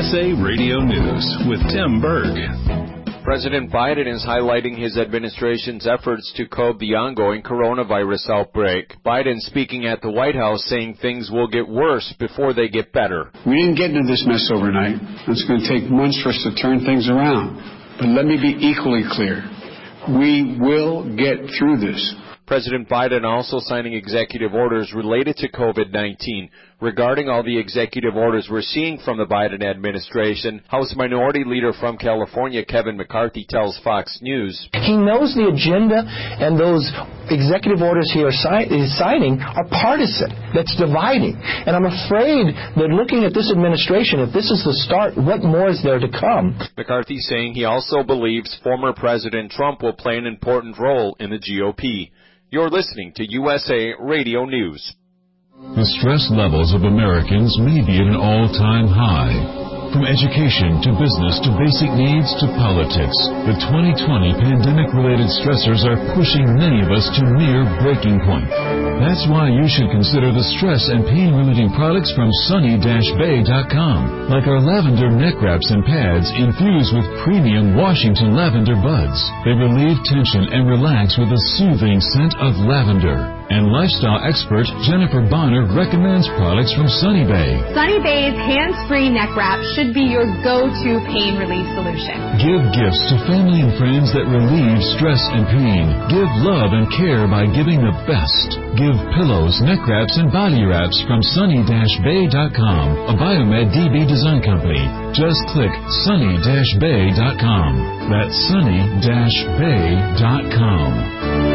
USA Radio News with Tim Berg. President Biden is highlighting his administration's efforts to curb the ongoing coronavirus outbreak. Biden speaking at the White House saying things will get worse before they get better. We didn't get into this mess overnight. It's going to take months for us to turn things around. But let me be equally clear. We will get through this. President Biden also signing executive orders related to COVID-19. Regarding all the executive orders we're seeing from the Biden administration, House Minority Leader from California, Kevin McCarthy, tells Fox News. He knows the agenda, and those executive orders he is signing are partisan. That's dividing. And I'm afraid that looking at this administration, if this is the start, what more is there to come? McCarthy saying he also believes former President Trump will play an important role in the GOP. You're listening to USA Radio News. The stress levels of Americans may be at an all-time high. From education to business to basic needs to politics, the 2020 pandemic-related stressors are pushing many of us to near breaking point. That's why you should consider the stress and pain-relieving products from Sunny-Bay.com, like our lavender neck wraps and pads infused with premium Washington lavender buds. They relieve tension and relax with a soothing scent of lavender. And lifestyle expert Jennifer Bonner recommends products from Sunny Bay. Sunny Bay's hands-free neck wrap should be your go-to pain relief solution. Give gifts to family and friends that relieve stress and pain. Give love and care by giving the best. Give pillows, neck wraps, and body wraps from Sunny-Bay.com, a Biomed DB design company. Just click Sunny-Bay.com. That's Sunny-Bay.com.